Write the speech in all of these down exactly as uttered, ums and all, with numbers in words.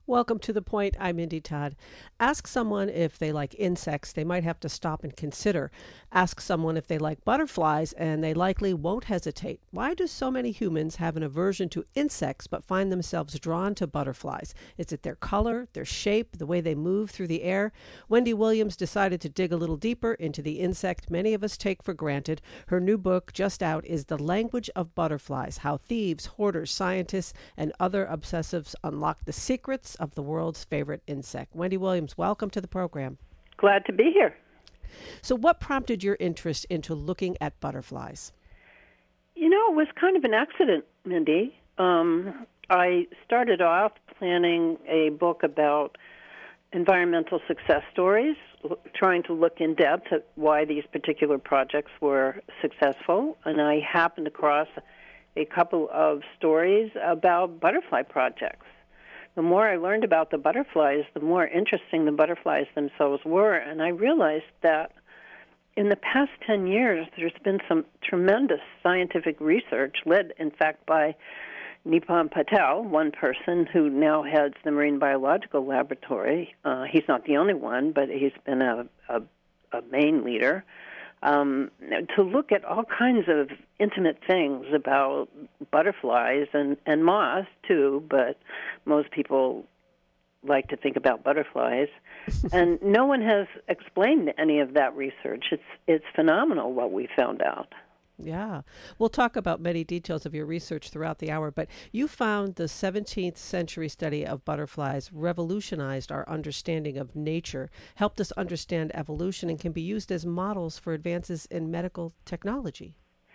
Welcome to The Point. I'm Mindy Todd. Ask someone if they like insects. They might have to stop and consider. Ask someone if they like butterflies, and they likely won't hesitate. Why do so many humans have an aversion to insects but find themselves drawn to butterflies? Is it their color, their shape, the way they move through the air? Wendy Williams decided to dig a little deeper into the insect many of us take for granted. Her new book, just out, is The Language of Butterflies: How Thieves, Hoarders, Scientists, and Other Obsessives Unlock the Secrets of the World's Favorite Insect. Wendy Williams, welcome to the program. Glad to be here. So what prompted your interest into looking at butterflies? You know, it was kind of an accident, Mindy. Um, I started off planning a book about environmental success stories, trying to look in depth at why these particular projects were successful, and I happened across a couple of stories about butterfly projects. The more I learned about the butterflies, the more interesting the butterflies themselves were, and I realized that in the past ten years, there's been some tremendous scientific research, led, in fact, by Nipam Patel, one person who now heads the Marine Biological Laboratory. Uh, he's not the only one, but he's been a, a, a main leader, um, to look at all kinds of intimate things about butterflies and, and moths, too, but most people like to think about butterflies. And no one has explained any of that research. It's it's phenomenal what we found out. Yeah. We'll talk about many details of your research throughout the hour, but you found the seventeenth century study of butterflies revolutionized our understanding of nature, helped us understand evolution, and can be used as models for advances in medical technology.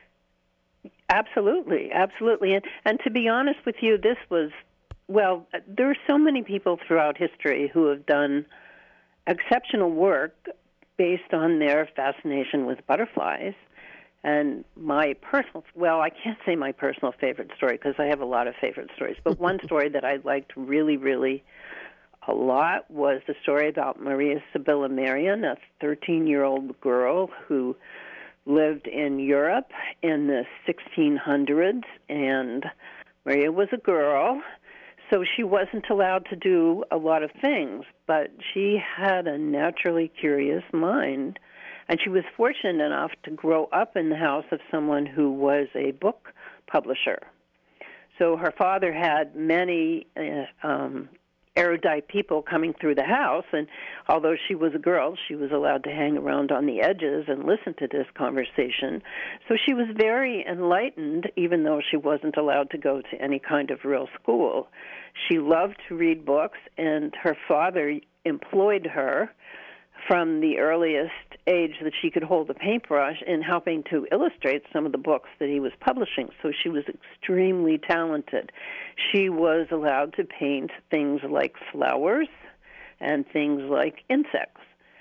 Absolutely, absolutely. And, and to be honest with you, this was, well, there are so many people throughout history who have done exceptional work based on their fascination with butterflies. And my personal, well, I can't say my personal favorite story because I have a lot of favorite stories, but one story that I liked really, really a lot was the story about Maria Sibylla Merian, a thirteen-year-old girl who lived in Europe in the sixteen hundreds, and Maria was a girl, so she wasn't allowed to do a lot of things, but she had a naturally curious mind. And she was fortunate enough to grow up in the house of someone who was a book publisher. So her father had many uh, um, erudite people coming through the house, and although she was a girl, she was allowed to hang around on the edges and listen to this conversation. So she was very enlightened, even though she wasn't allowed to go to any kind of real school. She loved to read books, and her father employed her from the earliest age that she could hold a paintbrush in helping to illustrate some of the books that he was publishing. So she was extremely talented. She was allowed to paint things like flowers and things like insects.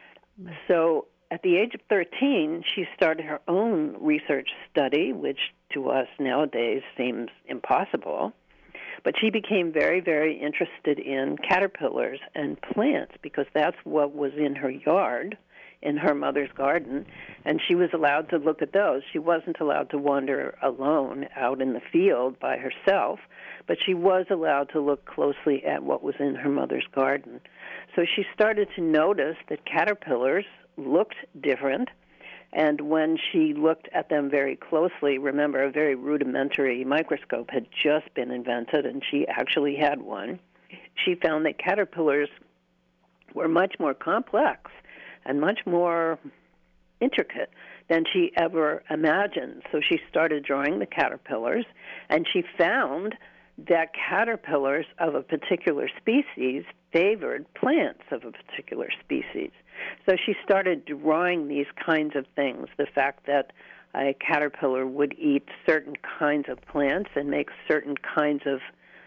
So at the age of thirteen, she started her own research study, which to us nowadays seems impossible. But she became very, very interested in caterpillars and plants because that's what was in her yard, in her mother's garden, and she was allowed to look at those. She wasn't allowed to wander alone out in the field by herself, but she was allowed to look closely at what was in her mother's garden. So she started to notice that caterpillars looked different. And when she looked at them very closely, remember, a very rudimentary microscope had just been invented, and she actually had one. She found that caterpillars were much more complex and much more intricate than she ever imagined. So she started drawing the caterpillars, and she found that caterpillars of a particular species favored plants of a particular species. So she started drawing these kinds of things, the fact that a caterpillar would eat certain kinds of plants and make certain kinds of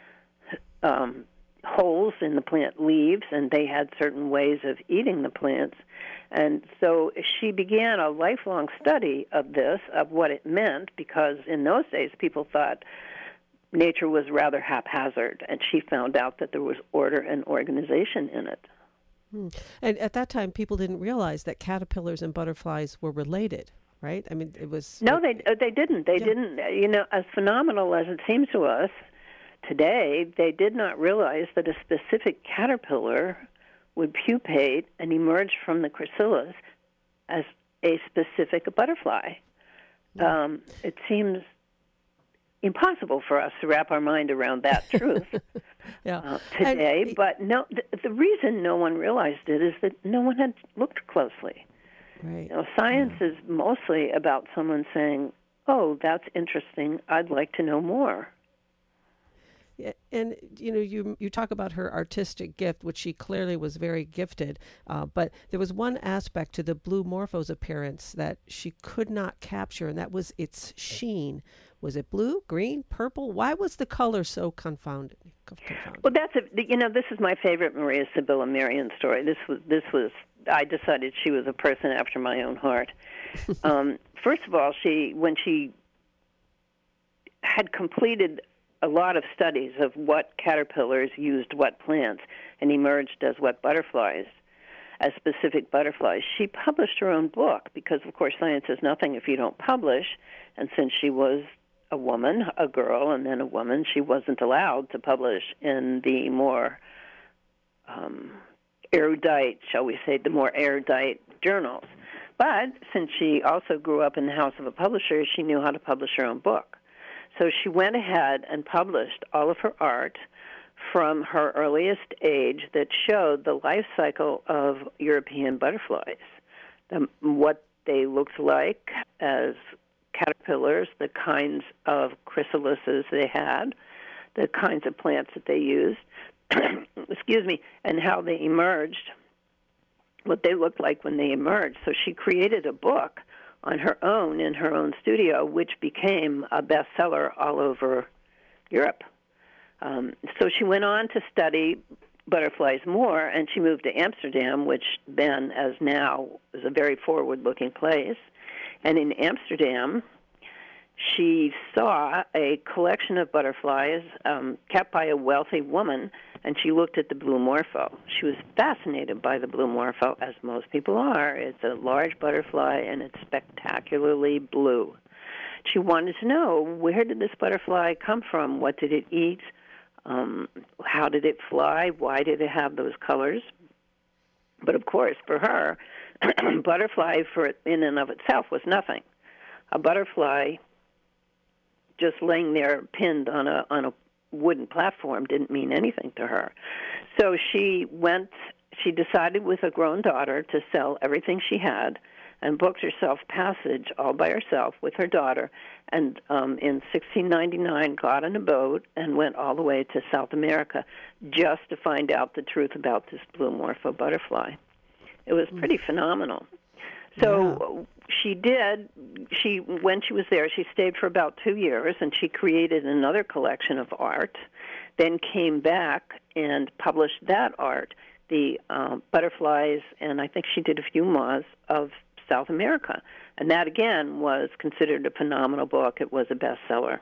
um, holes in the plant leaves, and they had certain ways of eating the plants. And so she began a lifelong study of this, of what it meant, because in those days people thought nature was rather haphazard, and she found out that there was order and organization in it. Hmm. And at that time, people didn't realize that caterpillars and butterflies were related, right? I mean, it was... No, they uh, they didn't. They yeah. didn't. You know, as phenomenal as it seems to us, today, they did not realize that a specific caterpillar would pupate and emerge from the chrysalis as a specific butterfly. Um, it seems impossible for us to wrap our mind around that truth yeah. uh, today. And, but no, the, the reason no one realized it is that no one had looked closely. right. You know, science yeah. is mostly about someone saying, "Oh, that's interesting. I'd like to know more." Yeah, and you know, you you talk about her artistic gift, which she clearly was very gifted. Uh, but there was one aspect to the Blue Morpho's appearance that she could not capture, and that was its sheen. Was it blue, green, purple? Why was the color so confounded? confounded? Well, that's a, you know, this is my favorite Maria Sibylla Merian story. This was this was I decided she was a person after my own heart. um, first of all, she when she had completed a lot of studies of what caterpillars used what plants and emerged as what butterflies, as specific butterflies. She published her own book because, of course, science is nothing if you don't publish. And since she was a woman, a girl, and then a woman, she wasn't allowed to publish in the more um, erudite, shall we say, the more erudite journals. But since she also grew up in the house of a publisher, she knew how to publish her own book. So she went ahead and published all of her art from her earliest age that showed the life cycle of European butterflies, the, what they looked like as caterpillars, the kinds of chrysalises they had, the kinds of plants that they used, excuse me, and how they emerged, what they looked like when they emerged. So she created a book on her own in her own studio, which became a bestseller all over Europe. Um, so she went on to study butterflies more, and she moved to Amsterdam, which then, as now, is a very forward-looking place. And in Amsterdam, she saw a collection of butterflies um, kept by a wealthy woman, and she looked at the Blue Morpho. She was fascinated by the Blue Morpho, as most people are. It's a large butterfly, and it's spectacularly blue. She wanted to know, where did this butterfly come from? What did it eat? Um, how did it fly? Why did it have those colors? But, of course, for her, butterfly for in and of itself was nothing. A butterfly just laying there pinned on a on a wooden platform didn't mean anything to her. So she went, she decided with a grown daughter to sell everything she had and booked herself passage all by herself with her daughter, and um, in sixteen ninety-nine got on a boat and went all the way to South America just to find out the truth about this Blue Morpho butterfly. It was pretty mm. phenomenal. So yeah. she did, she when she was there, she stayed for about two years, and she created another collection of art, then came back and published that art, the um, butterflies, and I think she did a few moths of South America. And that, again, was considered a phenomenal book. It was a bestseller.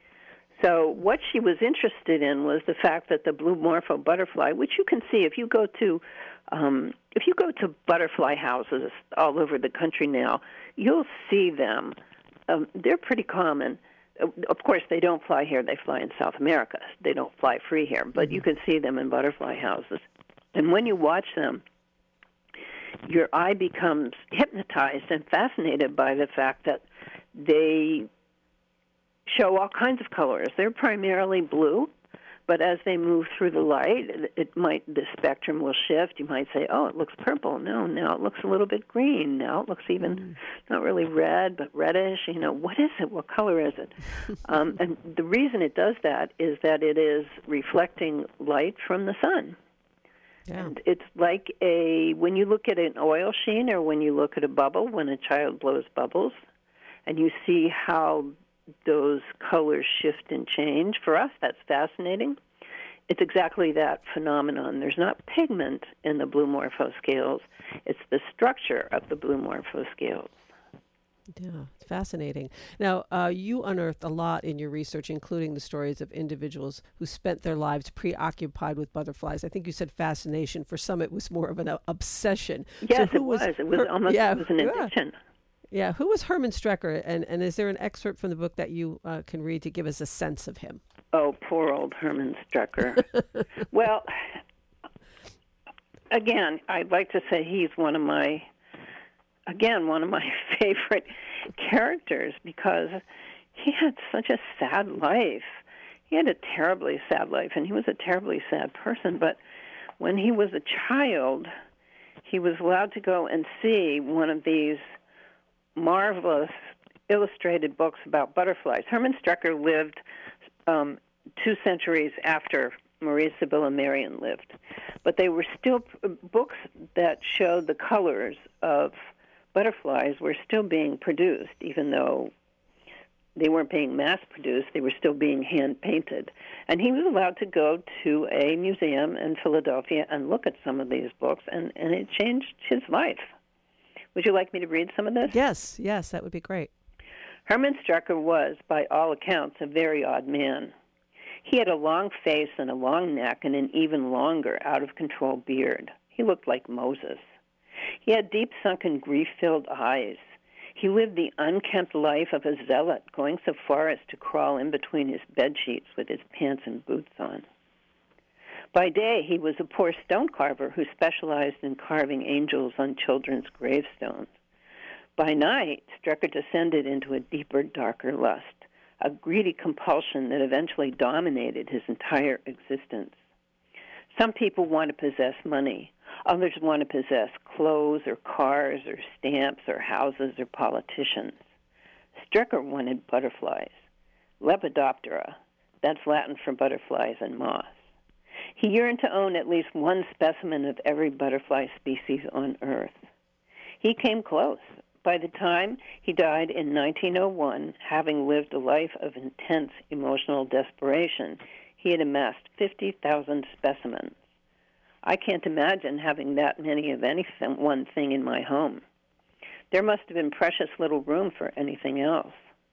So what she was interested in was the fact that the Blue Morpho butterfly, which you can see if you go to um, if you go to butterfly houses all over the country now, you'll see them. Um, they're pretty common. Of course, they don't fly here. They fly in South America. They don't fly free here, but mm-hmm. you can see them in butterfly houses. And when you watch them, your eye becomes hypnotized and fascinated by the fact that they show all kinds of colors. They're primarily blue, but as they move through the light, it might the spectrum will shift. You might say, "Oh, it looks purple." No, now it looks a little bit green. Now it looks even mm. not really red, but reddish. You know, what is it? What color is it? um, and the reason it does that is that it is reflecting light from the sun. Yeah. And it's like a when you look at an oil sheen or when you look at a bubble, when a child blows bubbles, and you see how those colors shift and change. For us, that's fascinating. It's exactly that phenomenon. There's not pigment in the Blue Morpho scales. It's the structure of the Blue Morpho scales. Yeah, it's fascinating. Now, uh, you unearthed a lot in your research, including the stories of individuals who spent their lives preoccupied with butterflies. I think you said fascination. For some, it was more of an uh, obsession. Yes, so who it was. was. It was her, almost yeah, it was an addiction. Yeah. Yeah, who was Herman Strecker, and, and is there an excerpt from the book that you uh, can read to give us a sense of him? Oh, poor old Herman Strucker. Well, again, I'd like to say he's one of my, again, one of my favorite characters because he had such a sad life. He had a terribly sad life, and he was a terribly sad person. But when he was a child, he was allowed to go and see one of these marvelous illustrated books about butterflies. Herman Strucker lived um, two centuries after Marie Sibylla Merian lived. But they were still books that showed the colors of butterflies were still being produced, even though they weren't being mass-produced. They were still being hand-painted. And he was allowed to go to a museum in Philadelphia and look at some of these books, and, and it changed his life. Would you like me to read some of this? Yes, yes, that would be great. Herman Strucker was, by all accounts, a very odd man. He had a long face and a long neck and an even longer, out-of-control beard. He looked like Moses. He had deep, sunken, grief-filled eyes. He lived the unkempt life of a zealot, going so far as to crawl in between his bed sheets with his pants and boots on. By day, he was a poor stone carver who specialized in carving angels on children's gravestones. By night, Strucker descended into a deeper, darker lust, a greedy compulsion that eventually dominated his entire existence. Some people want to possess money. Others want to possess clothes or cars or stamps or houses or politicians. Strucker wanted butterflies, Lepidoptera, that's Latin for butterflies and moths. He yearned to own at least one specimen of every butterfly species on Earth. He came close. By the time he died in nineteen oh one, having lived a life of intense emotional desperation, he had amassed fifty thousand specimens. I can't imagine having that many of any one thing in my home. There must have been precious little room for anything else.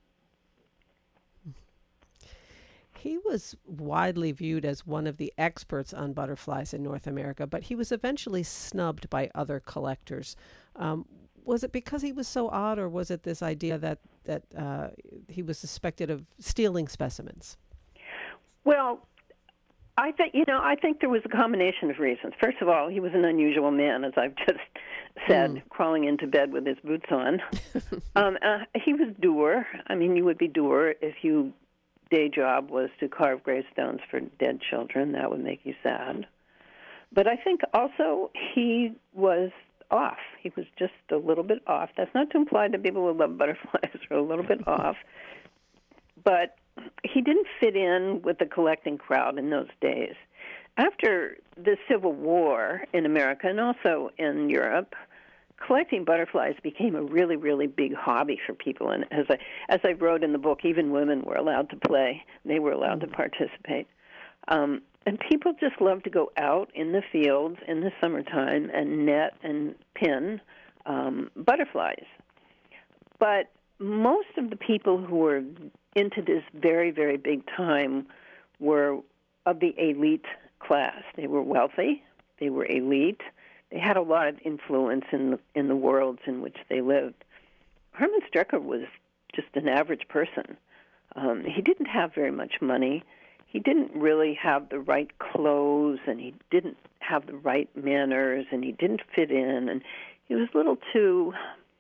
He was widely viewed as one of the experts on butterflies in North America, but he was eventually snubbed by other collectors. Um, was it because he was so odd, or was it this idea that, that uh, he was suspected of stealing specimens? Well, I think, you know, I think there was a combination of reasons. First of all, he was an unusual man, as I've just said, mm. crawling into bed with his boots on. um, uh, he was dour. I mean, you would be dour if your day job was to carve gravestones for dead children. That would make you sad. But I think also he was off. He was just a little bit off. That's not to imply that people who love butterflies are a little bit off. But he didn't fit in with the collecting crowd in those days. After the Civil War in America and also in Europe, collecting butterflies became a really, really big hobby for people. And as I, as I wrote in the book, even women were allowed to play. They were allowed to participate. Um, and people just loved to go out in the fields in the summertime and net and pin um, butterflies. But most of the people who were into this very, very big time were of the elite class. They were wealthy. They were elite. They had a lot of influence in the, in the worlds in which they lived. Herman Strucker was just an average person. Um, he didn't have very much money. He didn't really have the right clothes, and he didn't have the right manners, and he didn't fit in, and he was a little too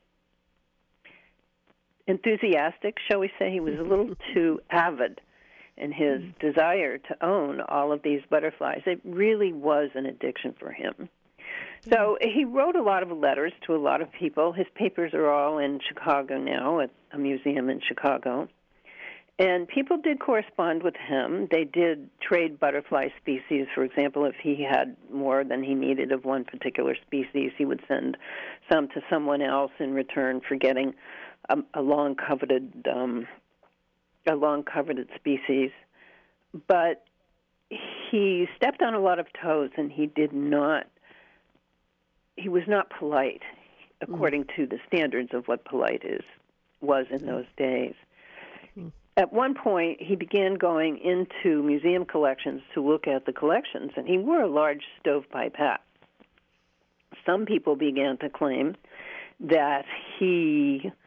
enthusiastic, shall we say. He was a little too avid in his desire to own all of these butterflies. It really was an addiction for him. So he wrote a lot of letters to a lot of people. His papers are all in Chicago now at a museum in Chicago. And people did correspond with him. They did trade butterfly species. For example, if he had more than he needed of one particular species, he would send some to someone else in return for getting a, a long coveted um, a long coveted species. But he stepped on a lot of toes, and he did not. He was not polite, according mm. to the standards of what polite is was in those days. Mm. At one point, he began going into museum collections to look at the collections, and he wore a large stovepipe hat. Some people began to claim that he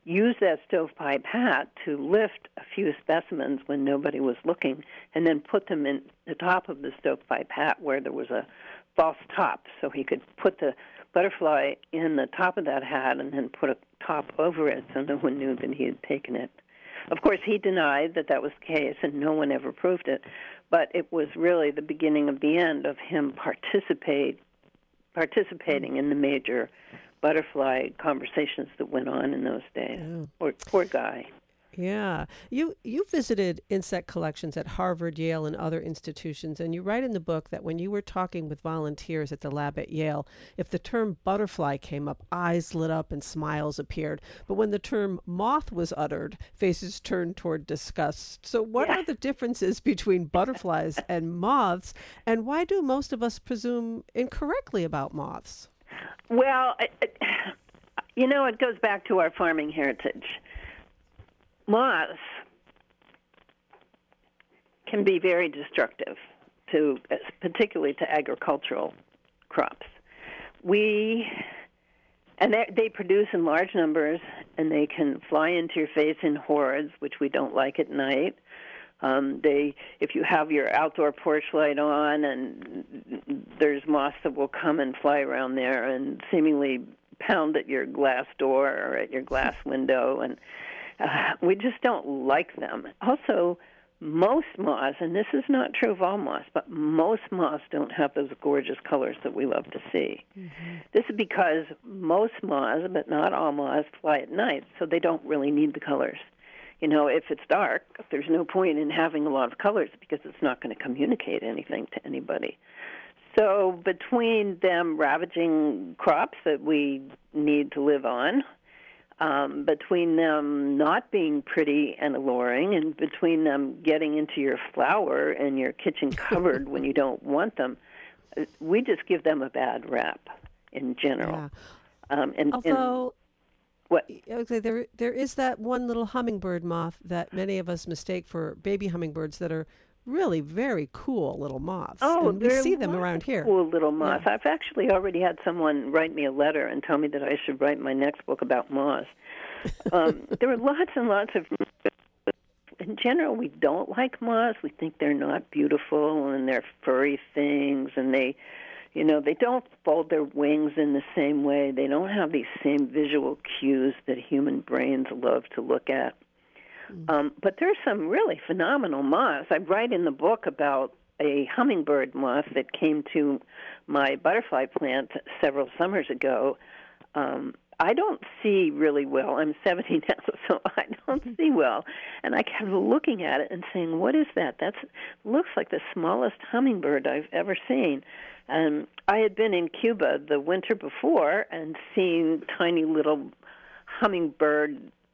use that stovepipe hat to lift a few specimens when nobody was looking, and then put them in the top of the stovepipe hat where there was a false top, so he could put the butterfly in the top of that hat and then put a top over it so no one knew that he had taken it. Of course, he denied that that was the case, and no one ever proved it, but it was really the beginning of the end of him participate, participating in the major butterfly conversations that went on in those days. Yeah. Poor, poor guy. Yeah. You you visited insect collections at Harvard, Yale, and other institutions, and you write in the book that when you were talking with volunteers at the lab at Yale, if the term butterfly came up, eyes lit up and smiles appeared. But when the term moth was uttered, faces turned toward disgust. So what Yeah. are the differences between butterflies and moths, and why do most of us presume incorrectly about moths? Well, it, it, you know, it goes back to our farming heritage. Moths can be very destructive, to particularly to agricultural crops. We and they, they produce in large numbers, and they can fly into your face in hordes, which we don't like at night. Um, they, if you have your outdoor porch light on, and there's moths that will come and fly around there and seemingly pound at your glass door or at your glass window, and uh, we just don't like them. Also, most moths, and this is not true of all moths, but most moths don't have those gorgeous colors that we love to see. Mm-hmm. This is because most moths, but not all moths, fly at night, so they don't really need the colors. You know, if it's dark, there's no point in having a lot of colors because it's not going to communicate anything to anybody. So between them ravaging crops that we need to live on, um, between them not being pretty and alluring, and between them getting into your flour and your kitchen cupboard when you don't want them, we just give them a bad rap in general. Yeah. Um, and, Although... and, What? Okay, there there is that one little hummingbird moth that many of us mistake for baby hummingbirds that are really very cool little moths. Oh, and we see them around here. Cool little moths. Yeah. I've actually already had someone write me a letter and tell me that I should write my next book about moths. Um, there are lots and lots of. In general, we don't like moths. We think they're not beautiful, and they're furry things, and they. You know, they don't fold their wings in the same way. They don't have these same visual cues that human brains love to look at. Mm. Um, but there's some really phenomenal moths. I write in the book about a hummingbird moth that came to my butterfly plant several summers ago. Um, I don't see really well. I'm seventy now, so I don't see well. And I kept looking at it and saying, what is that? That looks like the smallest hummingbird I've ever seen. And I had been in Cuba the winter before and seen tiny little hummingbird,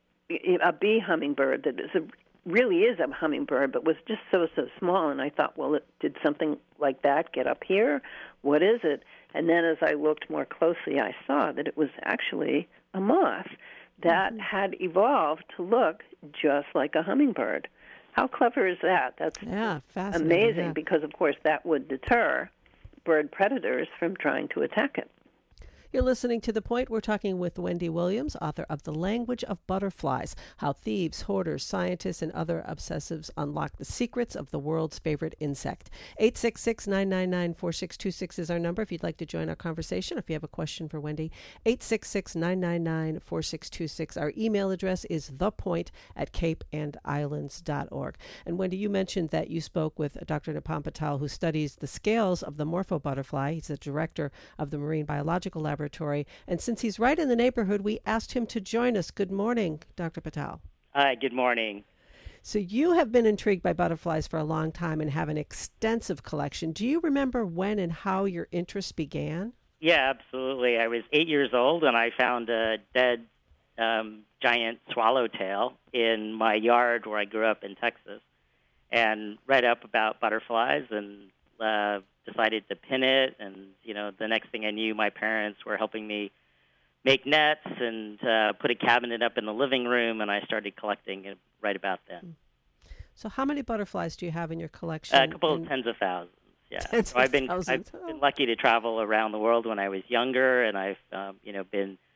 a bee hummingbird that is a, really is a hummingbird, but was just so, so small. And I thought, well, it, did something like that get up here? What is it? And then as I looked more closely, I saw that it was actually a moth that mm-hmm. had evolved to look just like a hummingbird. How clever is that? That's yeah, fascinating, amazing yeah. because, of course, that would deter bird predators from trying to attack it. You're listening to The Point. We're talking with Wendy Williams, author of The Language of Butterflies, How Thieves, Hoarders, Scientists, and Other Obsessives Unlock the Secrets of the World's Favorite Insect. eight six six, nine nine nine, four six two six is our number if you'd like to join our conversation. If you have a question for Wendy, eight six six, nine nine nine, four six two six. Our email address is thepoint at cape and islands dot org. And Wendy, you mentioned that you spoke with Doctor Nipam Patel, who studies the scales of the morpho butterfly. He's the director of the Marine Biological Laboratory. And since he's right in the neighborhood, we asked him to join us. Good morning, Doctor Patel. Hi, good morning. So you have been intrigued by butterflies for a long time and have an extensive collection. Do you remember when and how your interest began? Yeah, absolutely. I was eight years old, and I found a dead um, giant swallowtail in my yard where I grew up in Texas, and read up about butterflies and uh, decided to pin it. And, you know, the next thing I knew, my parents were helping me make nets and uh, put a cabinet up in the living room, and I started collecting it right about then. So how many butterflies do you have in your collection? Uh, a couple and... of tens of thousands, yeah. Tens so I've been thousands. I've been lucky to travel around the world when I was younger, and I've um, you know been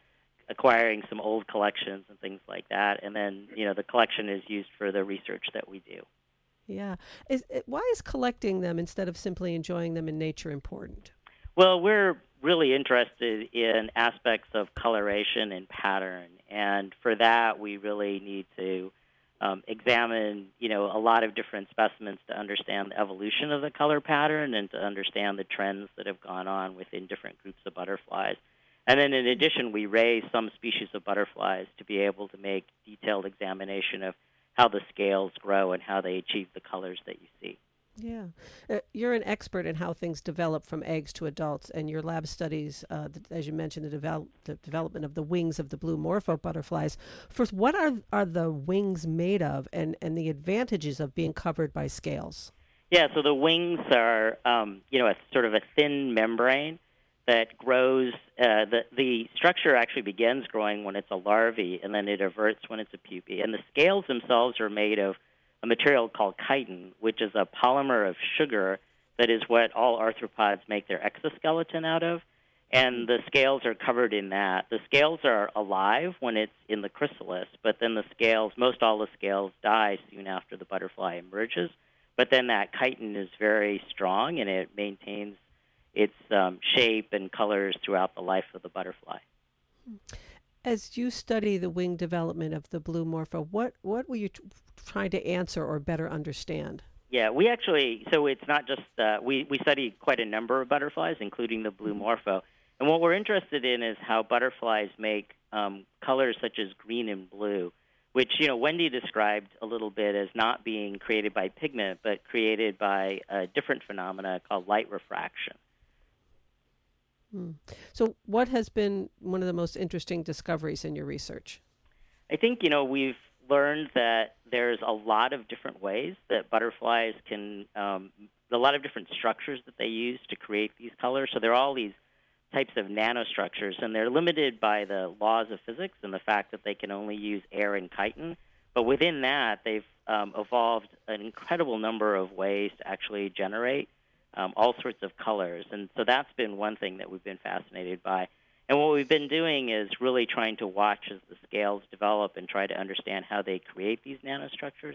acquiring some old collections and things like that. And then, you know, the collection is used for the research that we do. Yeah. Is it, why is collecting them instead of simply enjoying them in nature important? Well, we're really interested in aspects of coloration and pattern. And for that, we really need to um, examine, you know, a lot of different specimens to understand the evolution of the color pattern and to understand the trends that have gone on within different groups of butterflies. And then in addition, we raise some species of butterflies to be able to make detailed examination of how the scales grow and how they achieve the colors that you see. Yeah. Uh, you're an expert in how things develop from eggs to adults, and your lab studies, uh, the, as you mentioned, the, develop, the development of the wings of the blue morpho butterflies. First, what are are the wings made of, and, and the advantages of being covered by scales? Yeah, so the wings are, um, you know, a sort of a thin membrane that grows. Uh, the, the structure actually begins growing when it's a larvae, and then it everts when it's a pupae. And the scales themselves are made of a material called chitin, which is a polymer of sugar that is what all arthropods make their exoskeleton out of. And the scales are covered in that. The scales are alive when it's in the chrysalis, but then the scales, most all the scales die soon after the butterfly emerges. But then that chitin is very strong, and it maintains its um, shape and colors throughout the life of the butterfly. As you study the wing development of the blue morpho, what, what were you t- trying to answer or better understand? Yeah, we actually, so it's not just, uh, we, we study quite a number of butterflies, including the blue morpho. And what we're interested in is how butterflies make um, colors such as green and blue, which, you know, Wendy described a little bit as not being created by pigment, but created by a different phenomena called light refraction. Hmm. So what has been one of the most interesting discoveries in your research? I think, you know, we've learned that there's a lot of different ways that butterflies can, um, a lot of different structures that they use to create these colors. So there are all these types of nanostructures, and they're limited by the laws of physics and the fact that they can only use air and chitin. But within that, they've um, evolved an incredible number of ways to actually generate Um, all sorts of colors. And so that's been one thing that we've been fascinated by. And what we've been doing is really trying to watch as the scales develop and try to understand how they create these nanostructures.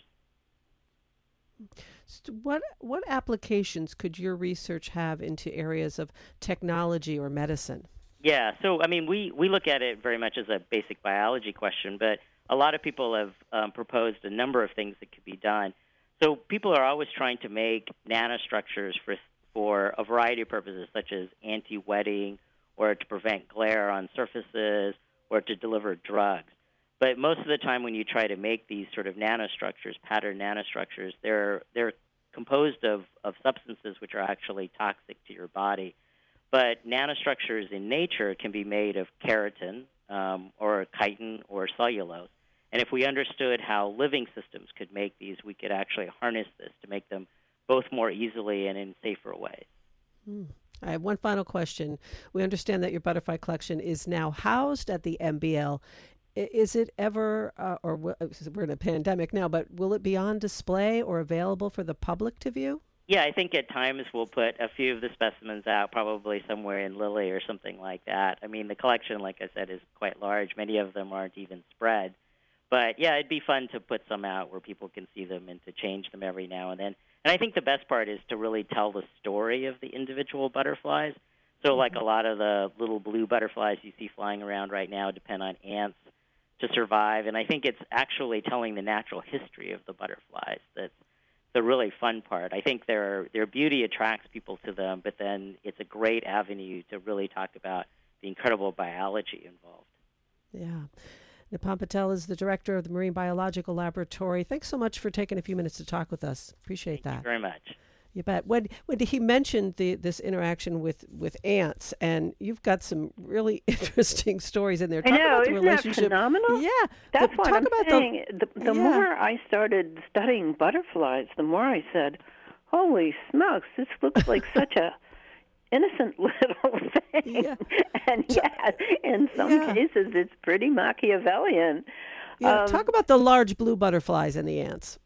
So what what applications could your research have into areas of technology or medicine? Yeah, so I mean, we, we look at it very much as a basic biology question, but a lot of people have um, proposed a number of things that could be done. So people are always trying to make nanostructures for for a variety of purposes, such as anti-wetting or to prevent glare on surfaces or to deliver drugs. But most of the time when you try to make these sort of nanostructures, pattern nanostructures, they're they're composed of, of substances which are actually toxic to your body. But nanostructures in nature can be made of keratin um, or chitin or cellulose. And if we understood how living systems could make these, we could actually harness this to make them both more easily and in safer ways. Hmm. I have one final question. We understand that your butterfly collection is now housed at the M B L. Is it ever, uh, or we're in a pandemic now, but will it be on display or available for the public to view? Yeah, I think at times we'll put a few of the specimens out, probably somewhere in Lilly or something like that. I mean, the collection, like I said, is quite large. Many of them aren't even spread. But, yeah, it'd be fun to put some out where people can see them and to change them every now and then. And I think the best part is to really tell the story of the individual butterflies. So mm-hmm. like a lot of the little blue butterflies you see flying around right now depend on ants to survive. And I think it's actually telling the natural history of the butterflies that's the really fun part. I think their their beauty attracts people to them, but then it's a great avenue to really talk about the incredible biology involved. Yeah. Nipam Patel is the director of the Marine Biological Laboratory. Thanks so much for taking a few minutes to talk with us. Appreciate Thank that. you very much. You bet. When when he mentioned the this interaction with, with ants, and you've got some really interesting stories in there. I Talk know, about the isn't relationship. that phenomenal? Yeah, that's the, what talk I'm about saying. The, the, the yeah. more I started studying butterflies, the more I said, "Holy smokes, this looks like such a innocent little thing." Yeah. And yet, in some yeah. cases, it's pretty Machiavellian. Yeah, Um, talk about the large blue butterflies and the ants.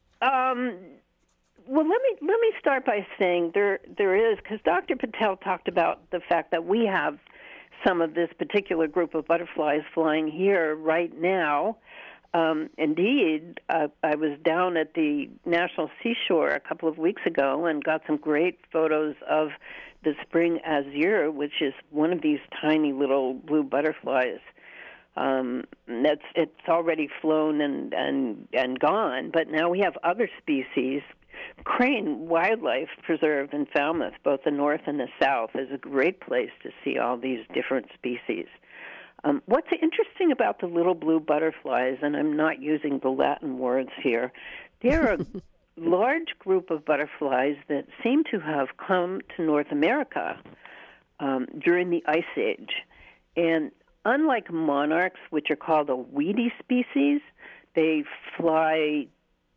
Um. Well, let me let me start by saying there there is, because Doctor Patel talked about the fact that we have some of this particular group of butterflies flying here right now. Um, indeed, uh, I was down at the National Seashore a couple of weeks ago and got some great photos of the spring azure, which is one of these tiny little blue butterflies. Um, that's it's already flown and, and, and gone, but now we have other species. Crane Wildlife Preserve in Falmouth, both the north and the south, is a great place to see all these different species. Um, what's interesting about the little blue butterflies, and I'm not using the Latin words here, they're a large group of butterflies that seem to have come to North America um, during the Ice Age. And unlike monarchs, which are called a weedy species, they fly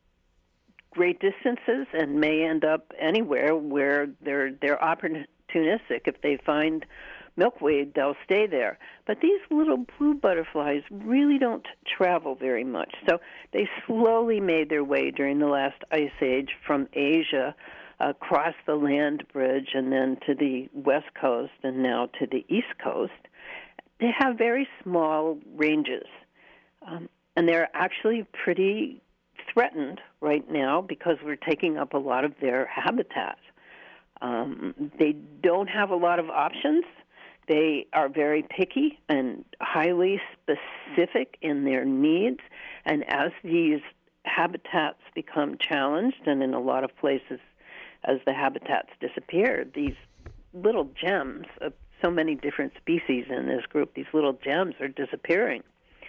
great distances and may end up anywhere where they're they're opportunistic. If they find milkweed, they'll stay there. But these little blue butterflies really don't travel very much. So they slowly made their way during the last ice age from Asia across the land bridge and then to the west coast and now to the east coast. They have very small ranges, um, and they're actually pretty threatened right now because we're taking up a lot of their habitat. Um, they don't have a lot of options. They are very picky and highly specific in their needs, and as these habitats become challenged, and in a lot of places as the habitats disappear, these little gems of so many different species in this group, these little gems are disappearing.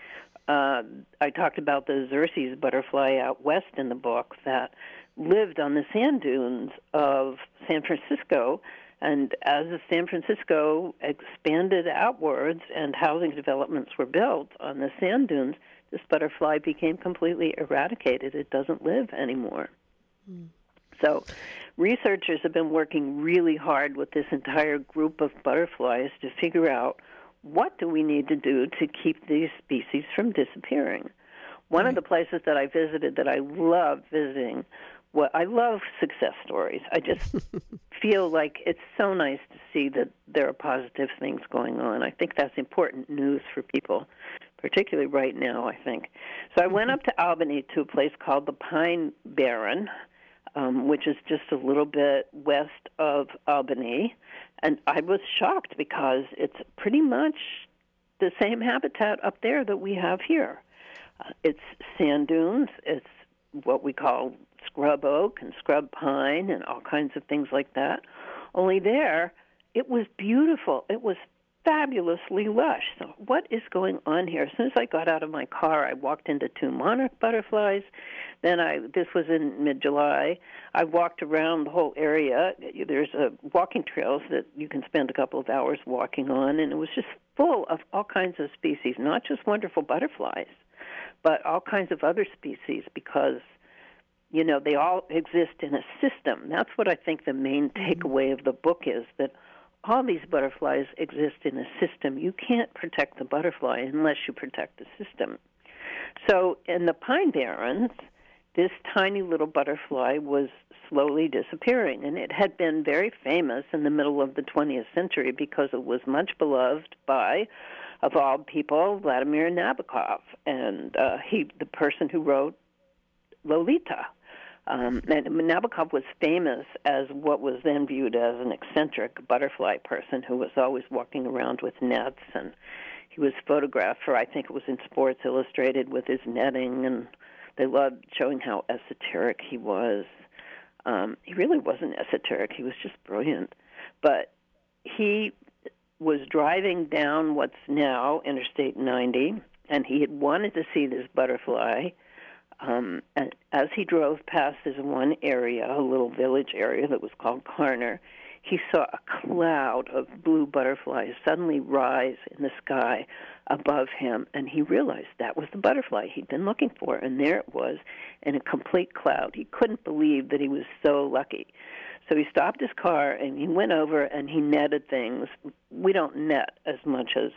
Uh, I talked about the Xerces butterfly out west in the book that lived on the sand dunes of San Francisco, and as San Francisco expanded outwards and housing developments were built on the sand dunes, this butterfly became completely eradicated. It doesn't live anymore. Mm. So researchers have been working really hard with this entire group of butterflies to figure out what do we need to do to keep these species from disappearing. One right. of the places that I visited that I love visiting, well, I love success stories. I just feel like it's so nice to see that there are positive things going on. I think that's important news for people, particularly right now, I think. So I mm-hmm. went up to Albany to a place called the Pine Barren, um, which is just a little bit west of Albany. And I was shocked because it's pretty much the same habitat up there that we have here. Uh, it's sand dunes. It's what we call scrub oak and scrub pine and all kinds of things like that. Only there, it was beautiful. It was fabulously lush. So what is going on here? As soon as I got out of my car, I walked into two monarch butterflies. Then I, this was in mid-July, I walked around the whole area. There's a walking trails that you can spend a couple of hours walking on, and it was just full of all kinds of species, not just wonderful butterflies, but all kinds of other species because, you know, they all exist in a system. That's what I think the main takeaway of the book is, that all these butterflies exist in a system. You can't protect the butterfly unless you protect the system. So in the Pine Barrens, this tiny little butterfly was slowly disappearing, and it had been very famous in the middle of the twentieth century because it was much beloved by, of all people, Vladimir Nabokov, and uh, he, the person who wrote Lolita. Um, and Nabokov was famous as what was then viewed as an eccentric butterfly person who was always walking around with nets, and he was photographed for, I think it was in Sports Illustrated, with his netting, and they loved showing how esoteric he was. Um, he really wasn't esoteric. He was just brilliant. But he was driving down what's now Interstate ninety, and he had wanted to see this butterfly. Um, and as he drove past this one area, a little village area that was called Carner, he saw a cloud of blue butterflies suddenly rise in the sky above him, and he realized that was the butterfly he'd been looking for, and there it was in a complete cloud. He couldn't believe that he was so lucky. So he stopped his car, and he went over, and he netted things. We don't net as much as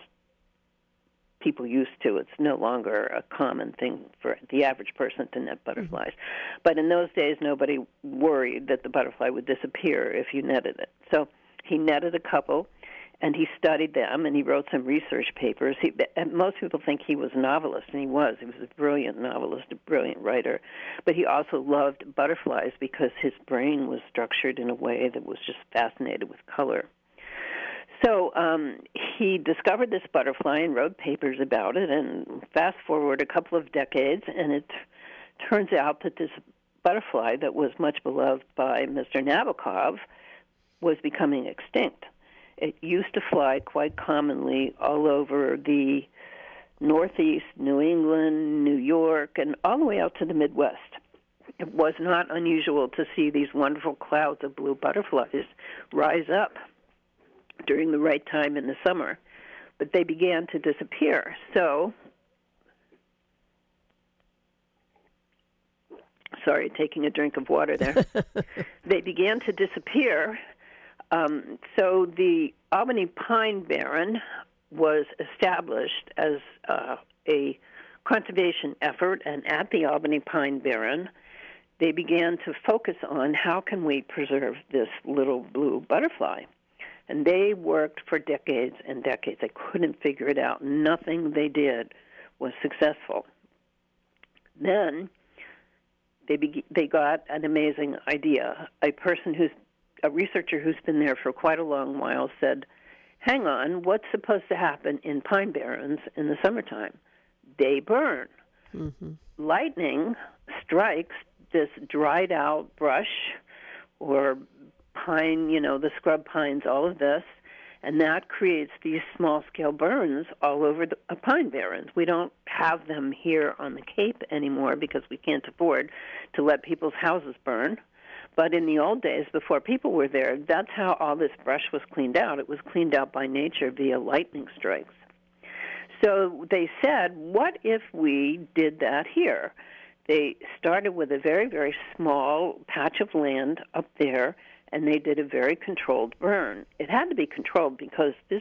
people used to. It's no longer a common thing for the average person to net butterflies. Mm-hmm. But in those days, nobody worried that the butterfly would disappear if you netted it. So he netted a couple, and he studied them, and he wrote some research papers. He, and most people think he was a novelist, and he was. He was a brilliant novelist, a brilliant writer. But he also loved butterflies because his brain was structured in a way that was just fascinated with color. So um, he discovered this butterfly and wrote papers about it, and fast forward a couple of decades, and it turns out that this butterfly that was much beloved by Mister Nabokov was becoming extinct. It used to fly quite commonly all over the Northeast, New England, New York, and all the way out to the Midwest. It was not unusual to see these wonderful clouds of blue butterflies rise up during the right time in the summer, but they began to disappear. So, sorry, taking a drink of water there. They began to disappear. Um, so the Albany Pine Barren was established as uh, a conservation effort, and at the Albany Pine Barren, they began to focus on how can we preserve this little blue butterfly. And they worked for decades and decades. They couldn't figure it out. Nothing they did was successful. Then they be- they got an amazing idea. A person who's a researcher who's been there for quite a long while said, hang on, what's supposed to happen in pine barrens in the summertime? They burn. Mm-hmm. Lightning strikes this dried out brush or pine, you know, the scrub pines, all of this, and that creates these small-scale burns all over the uh, pine barrens. We don't have them here on the Cape anymore because we can't afford to let people's houses burn. But in the old days, before people were there, that's how all this brush was cleaned out. It was cleaned out by nature via lightning strikes. So they said, what if we did that here? They started with a very, very small patch of land up there, and they did a very controlled burn. It had to be controlled because this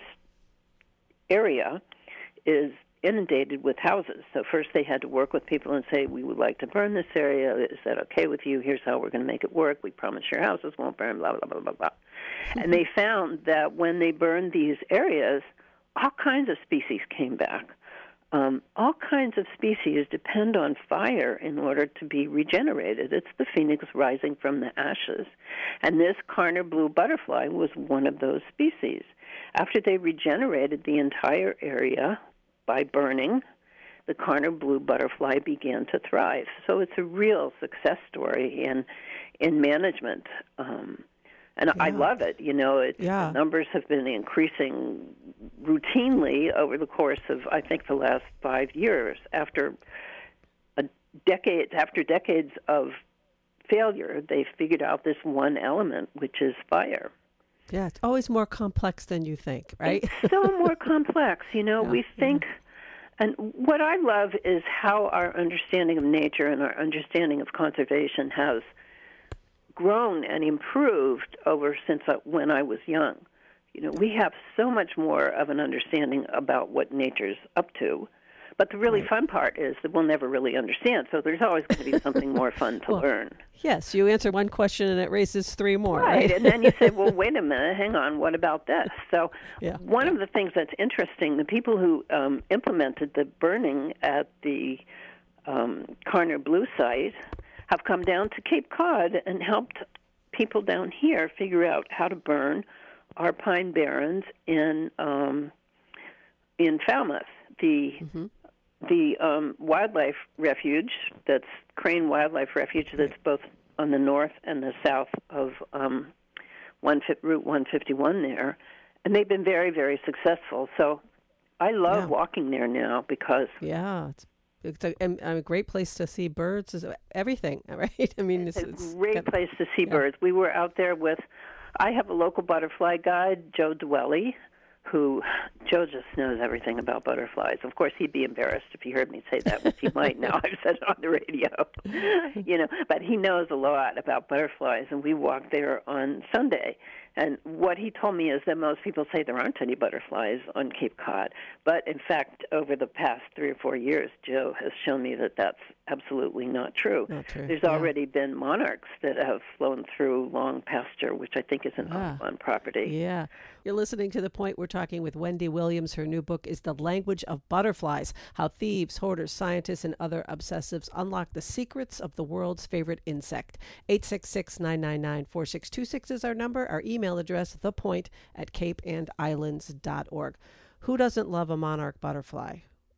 area is inundated with houses. So first they had to work with people and say, we would like to burn this area. Is that okay with you? Here's how we're going to make it work. We promise your houses won't burn, blah, blah, blah, blah, blah. And they found that when they burned these areas, all kinds of species came back. Um, all kinds of species depend on fire in order to be regenerated. It's the phoenix rising from the ashes. And this Karner blue butterfly was one of those species. After they regenerated the entire area by burning, the Karner blue butterfly began to thrive. So it's a real success story in in management. Um, and yeah. I love it. You know, it's, yeah. the numbers have been increasing routinely over the course of, I think, the last five years. After a decade, after decades of failure, they figured out this one element, which is fire. Yeah, it's always more complex than you think, right? It's so more complex. You know, yeah, we think, yeah. and what I love is how our understanding of nature and our understanding of conservation has grown and improved over since when I was young. You know, we have so much more of an understanding about what nature's up to. But the really right. fun part is that we'll never really understand, so there's always going to be something more fun to well, learn. Yes, you answer one question and it raises three more, right? right? And then you say, well, wait a minute, hang on, what about this? So yeah. one of the things that's interesting, the people who um, implemented the burning at the um, Karner Blue site have come down to Cape Cod and helped people down here figure out how to burn our pine barrens in um, in Falmouth. The mm-hmm. the um, wildlife refuge, that's Crane Wildlife Refuge, that's both on the north and the south of um, one, Route one fifty-one there, and they've been very, very successful. So I love yeah. walking there now because yeah, it's it's a, a great place to see birds, is everything, right? I mean, it's, it's a it's great got, place to see yeah. birds. We were out there with, I have a local butterfly guide, Joe Dwelly, who, Joe just knows everything about butterflies. Of course, he'd be embarrassed if he heard me say that, which he might now. I've said it on the radio, you know, but he knows a lot about butterflies, and we walked there on Sunday. And what he told me is that most people say there aren't any butterflies on Cape Cod. But in fact, over the past three or four years, Joe has shown me that that's absolutely not true. Not true. There's yeah. already been monarchs that have flown through Long Pasture, which I think is an Ah. Audubon property. Yeah. You're listening to The Point. We're talking with Wendy Williams. Her new book is The Language of Butterflies, How Thieves, Hoarders, Scientists, and Other Obsessives Unlock the Secrets of the World's Favorite Insect. eight six six, nine nine nine, four six two six is our number. Our email address, thepoint at cape and islands dot org. Who doesn't love a monarch butterfly?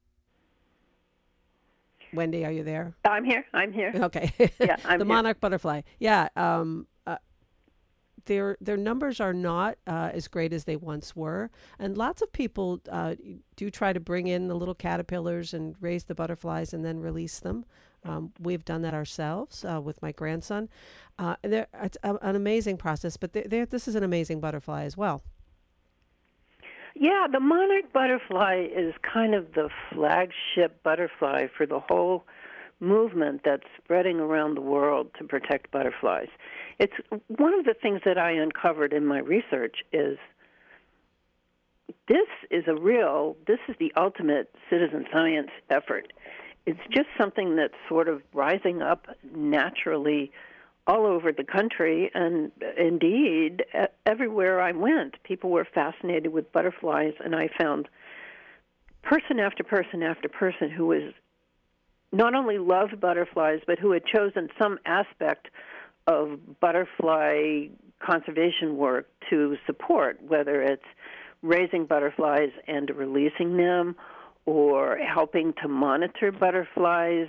Wendy, are you there? I'm here. I'm here. Okay. Yeah, I'm the here. monarch butterfly. Yeah. Um, uh, their their numbers are not uh, as great as they once were, and lots of people uh, do try to bring in the little caterpillars and raise the butterflies and then release them. Um, we've done that ourselves uh, with my grandson. Uh, they're- it's a, an amazing process, but they're, they're, this is an amazing butterfly as well. Yeah, the monarch butterfly is kind of the flagship butterfly for the whole movement that's spreading around the world to protect butterflies. It's one of the things that I uncovered in my research is this is a real, this is the ultimate citizen science effort. It's just something that's sort of rising up naturally all over the country, and indeed, e- everywhere I went, people were fascinated with butterflies, and I found person after person after person who was not only loved butterflies, but who had chosen some aspect of butterfly conservation work to support, whether it's raising butterflies and releasing them, or helping to monitor butterflies,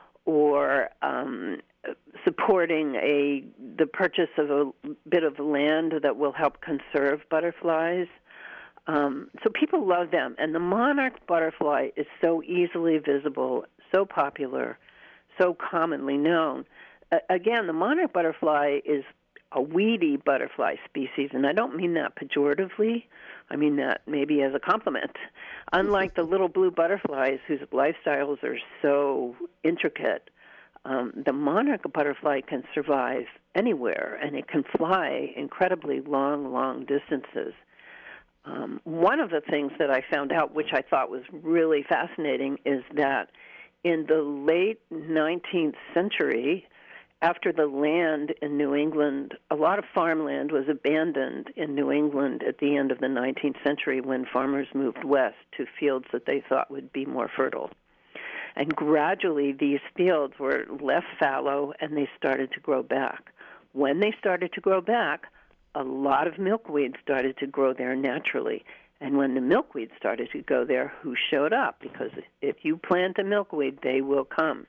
or um, supporting a the purchase of a bit of land that will help conserve butterflies. Um, so people love them, and the monarch butterfly is so easily visible, so popular, so commonly known. Uh, again, the monarch butterfly is a weedy butterfly species, and I don't mean that pejoratively. I mean that maybe as a compliment. Unlike the little blue butterflies whose lifestyles are so intricate, um, the monarch butterfly can survive anywhere, and it can fly incredibly long, long distances. Um, one of the things that I found out, which I thought was really fascinating, is that in the late nineteenth century, after the land in New England, a lot of farmland was abandoned in New England at the end of the nineteenth century when farmers moved west to fields that they thought would be more fertile. And gradually these fields were left fallow and they started to grow back. When they started to grow back, a lot of milkweed started to grow there naturally. And when the milkweed started to go there, who showed up? Because if you plant a milkweed, they will come.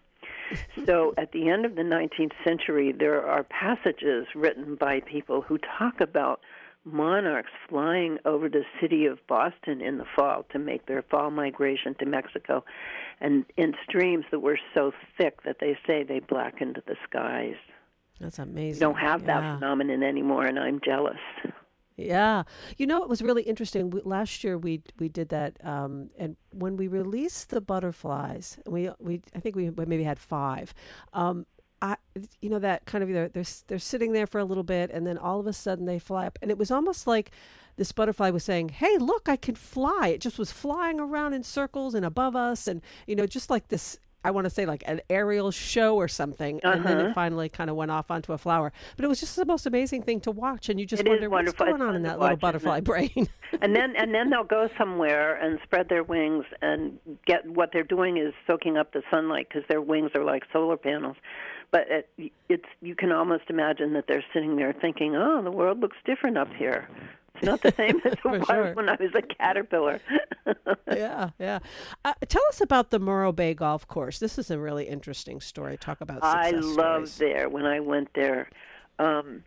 So at the end of the nineteenth century, there are passages written by people who talk about monarchs flying over the city of Boston in the fall to make their fall migration to Mexico, and in streams that were so thick that they say they blackened the skies. That's amazing. We don't have yeah. that phenomenon anymore, and I'm jealous. Yeah, you know, it was really interesting. We, last year we we did that, um, and when we released the butterflies, we we I think we maybe had five. Um, I, you know, that kind of they're, they're they're sitting there for a little bit, and then all of a sudden they fly up, and it was almost like this butterfly was saying, "Hey, look, I can fly!" It just was flying around in circles and above us, and you know, just like this. I want to say like an aerial show or something, uh-huh. and then it finally kind of went off onto a flower. But it was just the most amazing thing to watch, and you just it wonder is what's wonderful. going it's on in that watch, little butterfly brain. and then and then they'll go somewhere and spread their wings and get what they're doing is soaking up the sunlight because their wings are like solar panels. But it, it's you can almost imagine that they're sitting there thinking, "Oh, the world looks different up here." It's not the same as it was sure. when I was a caterpillar. yeah, yeah. Uh, tell us about the Morro Bay Golf Course. This is a really interesting story. Talk about success I loved stories. there when I went there. Um,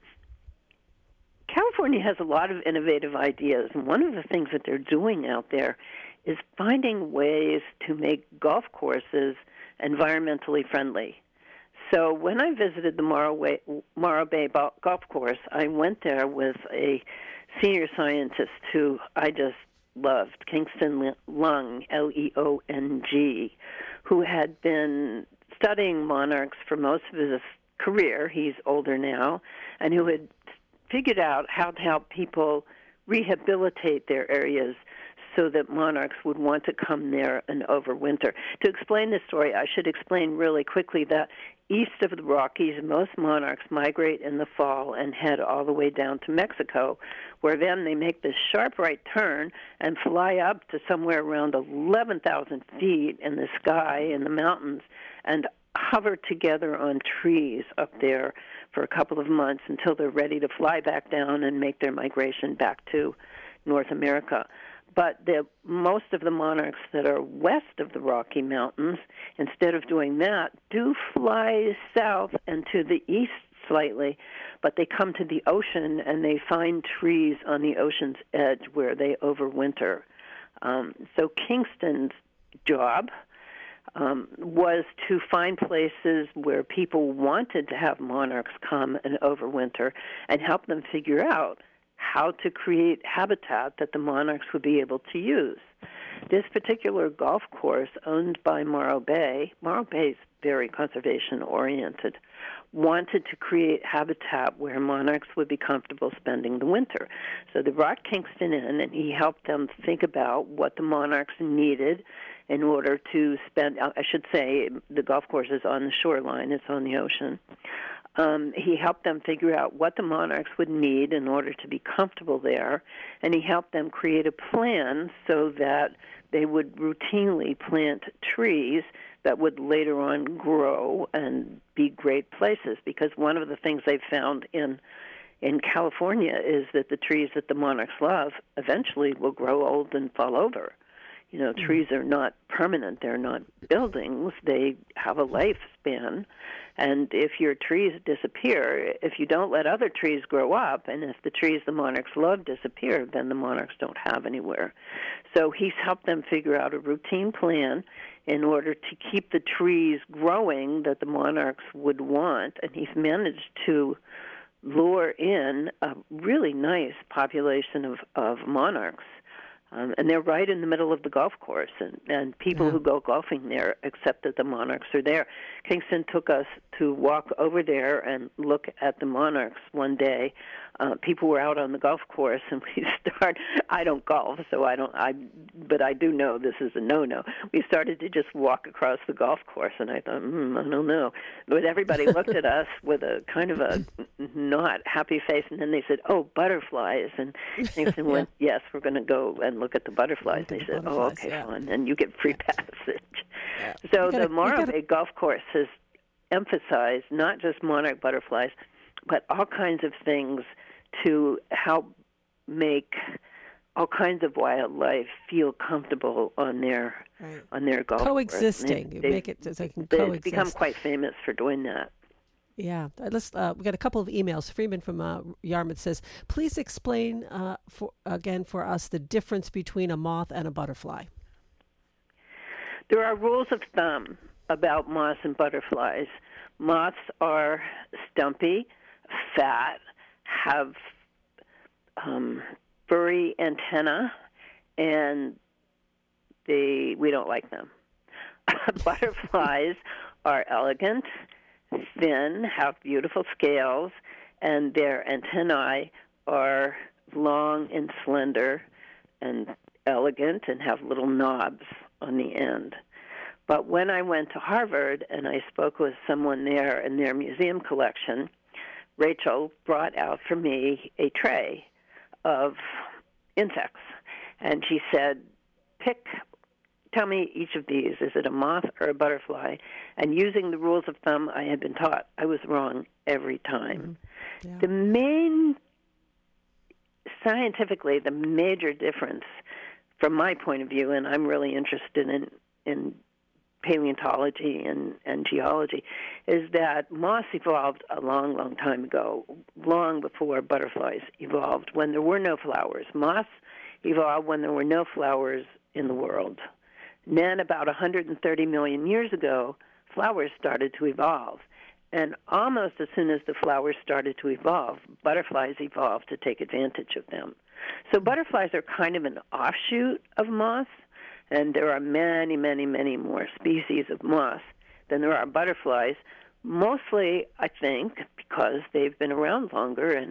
California has a lot of innovative ideas, and one of the things that they're doing out there is finding ways to make golf courses environmentally friendly. So when I visited the Morro, Way, Morro Bay Golf Course, I went there with a senior scientist who I just loved, Kingston Leung, L E O N G, who had been studying monarchs for most of his career. He's older now, and who had figured out how to help people rehabilitate their areas so that monarchs would want to come there and overwinter. To explain this story, I should explain really quickly that east of the Rockies, most monarchs migrate in the fall and head all the way down to Mexico, where then they make this sharp right turn and fly up to somewhere around eleven thousand feet in the sky in the mountains and hover together on trees up there for a couple of months until they're ready to fly back down and make their migration back to North America. But the, most of the monarchs that are west of the Rocky Mountains, instead of doing that, do fly south and to the east slightly, but they come to the ocean and they find trees on the ocean's edge where they overwinter. Um, so Kingston's job um, was to find places where people wanted to have monarchs come and overwinter and help them figure out how to create habitat that the monarchs would be able to use. This particular golf course owned by Morro Bay, Morro Bay is very conservation-oriented, wanted to create habitat where monarchs would be comfortable spending the winter. So they brought Kingston in, and he helped them think about what the monarchs needed in order to spend, I should say, the golf course is on the shoreline, it's on the ocean. Um, he helped them figure out what the monarchs would need in order to be comfortable there, and he helped them create a plan so that they would routinely plant trees that would later on grow and be great places. Because one of the things they've found in in California is that the trees that the monarchs love eventually will grow old and fall over. You know, trees are not permanent. They're not buildings. They have a lifespan. And if your trees disappear, if you don't let other trees grow up, and if the trees the monarchs love disappear, then the monarchs don't have anywhere. So he's helped them figure out a routine plan in order to keep the trees growing that the monarchs would want, and he's managed to lure in a really nice population of, of monarchs. Um, and they're right in the middle of the golf course, and, and people yeah. who go golfing there accept that the monarchs are there. Kingston took us to walk over there and look at the monarchs one day. Uh, people were out on the golf course, and we start. I don't golf, so I don't. I, but I do know this is a no-no. We started to just walk across the golf course, and I thought, hmm, I don't know. But everybody looked at us with a kind of a not happy face, and then they said, "Oh, butterflies." And Kingston yeah. went, "Yes, we're going to go and look at the butterflies." They the said, butterflies, "Oh, okay, yeah. fine," and you get free passage. Yeah. So gotta, the Morro Bay Golf Course has emphasized not just monarch butterflies, but all kinds of things to help make all kinds of wildlife feel comfortable on their right. on their golf coexisting. Course. You make it so they can they've coexist. become quite famous for doing that. Yeah, let's. Uh, we got a couple of emails. Freeman from uh, Yarmouth says, "Please explain uh, for again for us the difference between a moth and a butterfly." There are rules of thumb about moths and butterflies. Moths are stumpy, fat, have um, furry antennae, and they we don't like them. Butterflies are elegant, thin, have beautiful scales, and their antennae are long and slender and elegant and have little knobs on the end. But when I went to Harvard and I spoke with someone there in their museum collection, Rachel brought out for me a tray of insects. And she said, pick, tell me each of these. Is it a moth or a butterfly? And using the rules of thumb I had been taught, I was wrong every time. Mm-hmm. Yeah. The main, scientifically, the major difference from my point of view, and I'm really interested in, in paleontology and, and geology, is that moths evolved a long, long time ago, long before butterflies evolved, when there were no flowers. Moths evolved when there were no flowers in the world. And then about one hundred thirty million years ago, flowers started to evolve. And almost as soon as the flowers started to evolve, butterflies evolved to take advantage of them. So butterflies are kind of an offshoot of moths, and there are many, many, many more species of moths than there are butterflies, mostly, I think, because they've been around longer and have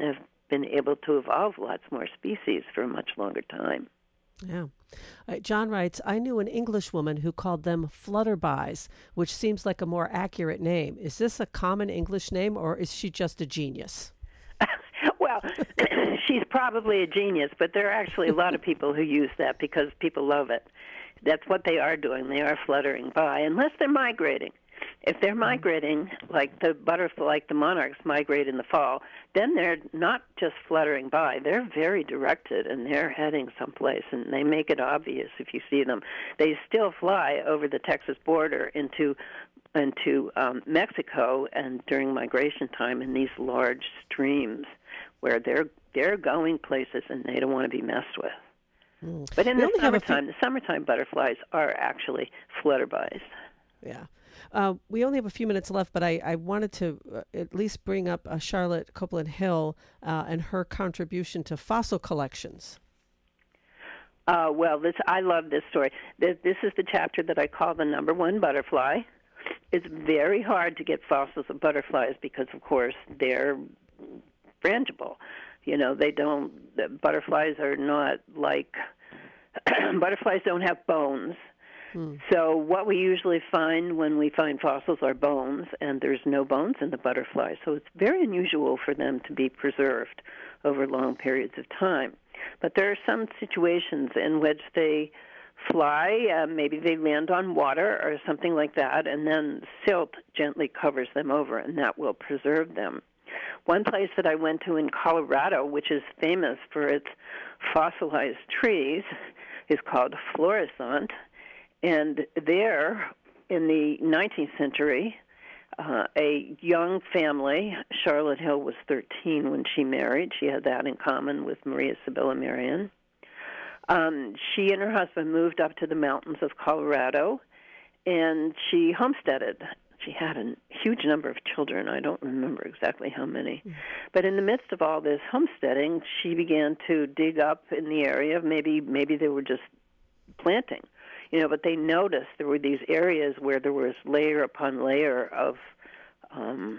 been able to evolve lots more species for a much longer time. Yeah. Uh, John writes, I knew an English woman who called them flutterbys, which seems like a more accurate name. Is this a common English name, or is she just a genius? Well, she's probably a genius, but there are actually a lot of people who use that because people love it. That's what they are doing. They are fluttering by, unless they're migrating. If they're migrating, like the butterfly, like the monarchs migrate in the fall, then they're not just fluttering by. They're very directed, and they're heading someplace, and they make it obvious if you see them. They still fly over the Texas border into into um, Mexico, and during migration time in these large streams where they're they're going places, and they don't want to be messed with. Mm. But in we the summertime, few... the summertime butterflies are actually flutterbys. Yeah. Uh, we only have a few minutes left, but I, I wanted to uh, at least bring up uh, Charlotte Copeland Hill uh, and her contribution to fossil collections. Uh, well, this I love this story. This, this is the chapter that I call the number one butterfly. It's very hard to get fossils of butterflies because, of course, they're frangible. You know, they don't. The butterflies are not like butterflies don't have bones. Hmm. So what we usually find when we find fossils are bones, and there's no bones in the butterfly. So it's very unusual for them to be preserved over long periods of time. But there are some situations in which they fly, uh, maybe they land on water or something like that, and then silt gently covers them over, and that will preserve them. One place that I went to in Colorado, which is famous for its fossilized trees, is called Florissant. And there, in the nineteenth century, uh, a young family, Charlotte Hill was thirteen when she married. She had that in common with Maria Sibylla Merian. Um, she and her husband moved up to the mountains of Colorado, and she homesteaded. She had a huge number of children. I don't remember exactly how many. Mm. But in the midst of all this homesteading, she began to dig up in the area. Maybe, maybe they were just planting. You know, but they noticed there were these areas where there was layer upon layer of um,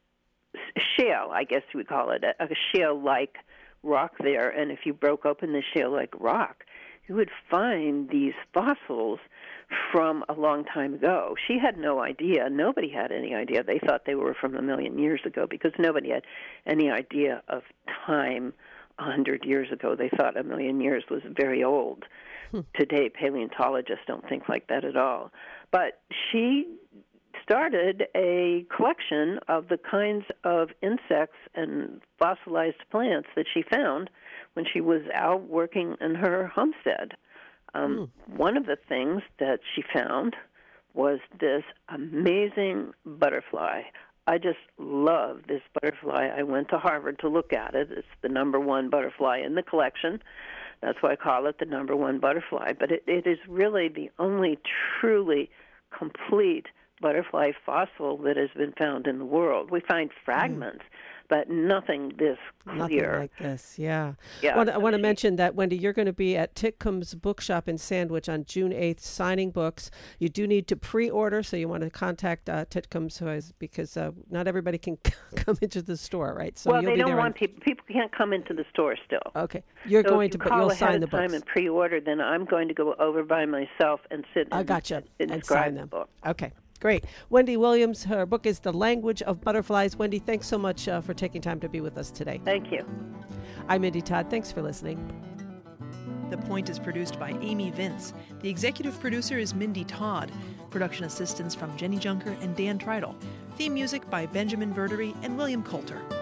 shale, I guess you would call it, a, a shale-like rock there. And if you broke open the shale-like rock, you would find these fossils from a long time ago. She had no idea. Nobody had any idea. They thought they were from a million years ago because nobody had any idea of time a hundred years ago. They thought a million years was very old. Hmm. Today, paleontologists don't think like that at all. But she started a collection of the kinds of insects and fossilized plants that she found when she was out working in her homestead. Um, hmm. One of the things that she found was this amazing butterfly. I just love this butterfly. I went to Harvard to look at it. It's the number one butterfly in the collection. That's why I call it the number one butterfly. But it, it is really the only truly complete butterfly fossil that has been found in the world. We find fragments, mm. but nothing this clear. Nothing like this, yeah. yeah I want, I want to she, mention that, Wendy, you're going to be at Titcomb's Bookshop in Sandwich on June eighth signing books. You do need to pre-order, so you want to contact uh, Titcomb's because uh, not everybody can come into the store, right? So well, you'll they be don't there want on... people. People can't come into the store still. Okay. You're so going if to, you but call you'll ahead sign of the books. time and pre-order, then I'm going to go over by myself and sit and, I gotcha. and, and sign the them. book. Okay. Great. Wendy Williams, her book is The Language of Butterflies. Wendy, thanks so much uh, for taking time to be with us today. Thank you. I'm Mindy Todd. Thanks for listening. The Point is produced by Amy Vince. The executive producer is Mindy Todd. Production assistance from Jenny Junker and Dan Treidel. Theme music by Benjamin Verdery and William Coulter.